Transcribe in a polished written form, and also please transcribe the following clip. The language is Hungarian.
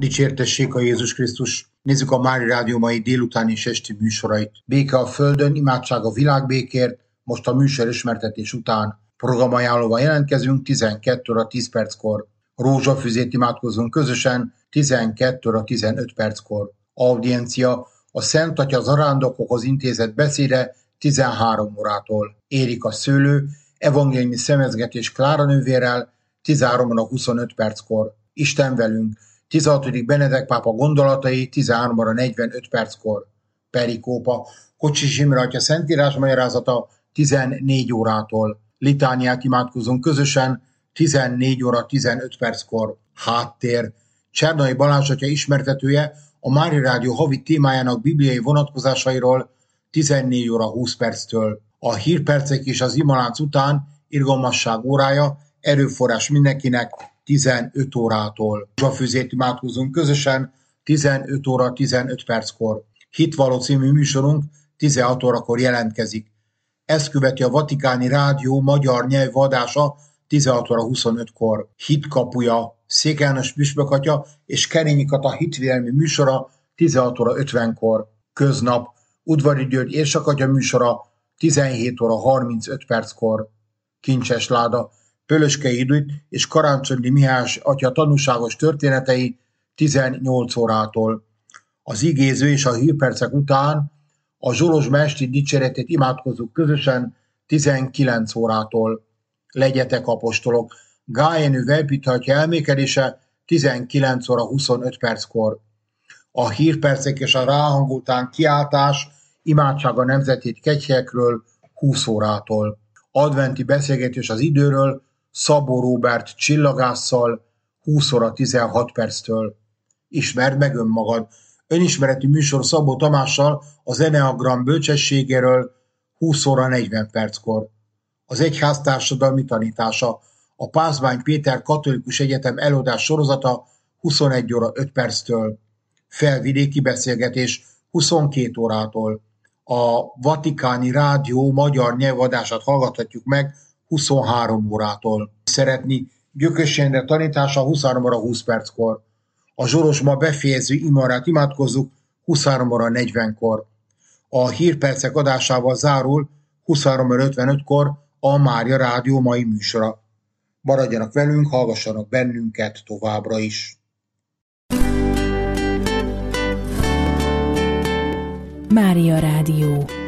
Dicsértessék a Jézus Krisztus! Nézzük a Mária Rádió mai délutáni és esti műsorait. Béke a földön, imádság a világbékért. Most a műsor ismertetés után programajánlóval jelentkezünk 12 óra 10 perckor. Rózsafüzét imádkozunk közösen 12 óra 15 perckor. Audiencia a Szent Atya zarándokokhoz intézett beszéde 13 órától. Érik a szőlő, evangéliumi szemezgetés Klára nővérrel 13 óra 25 perckor. Isten velünk, 16. Benedek pápa gondolatai 13 óra 45 perckor. Perikópa, Kocsis Imre atya szentírás magyarázata 14 órától. Litániát imádkozunk közösen 14 óra 15 perckor. Háttér. Csernai Balázs atya ismertetője a Mária Rádió havi témájának bibliai vonatkozásairól 14 óra 20 perctől. A hírpercek és az imalánc után irgalmasság órája, erőforrás mindenkinek 15 órától. Rózsafüzét imádkozunk közösen 15 óra 15 perckor. Hitvaló című műsorunk 16 órakor jelentkezik. Ezt követi a Vatikáni Rádió magyar nyelvű adása 16 óra 25-kor. Hitkapuja, Székely János püspök atya és Kerényi Kata hitvédelmi műsora 16 óra 50-kor. Köznap, Udvari György érsakatya műsora 17 óra 35 perckor. Kincses láda, Pölöskei Judit és Karácsonyi Mihály atya tanúságos történetei 18 órától. Az igéző és a hírpercek után a Zsolozsma esti dicséretét imádkozzuk közösen 19 órától. Legyetek apostolok, Gál Jenő Velpiti atya elmékedése 19 óra 25 perckor. A hírpercek és a ráhangoltán kiáltás imádság a nemzeti kegyhelyekről 20 órától. Adventi beszélgetés az időről Szabó Róbert csillagásszal 20 óra 16 perctől. Ismerd meg önmagad. Önismereti műsor Szabó Tamással az Eneagram bölcsességéről 20 óra 40 perckor. Az egyház társadalmi tanítása, a Pázmány Péter Katolikus Egyetem előadás sorozata 21 óra 5 perctől. Felvidéki beszélgetés 22 órától. A Vatikáni Rádió magyar nyelvadását hallgathatjuk meg 23 órától. Szeretni Gyökös Endre tanítása 23 óra 20 perckor. A Zsolozsma befejező imarát imádkozzuk 23 óra 40-kor. A hírpercek adásával zárul 23 óra 55-kor a Mária Rádió mai műsora. Maradjanak velünk, hallgassanak bennünket továbbra is. Mária Rádió.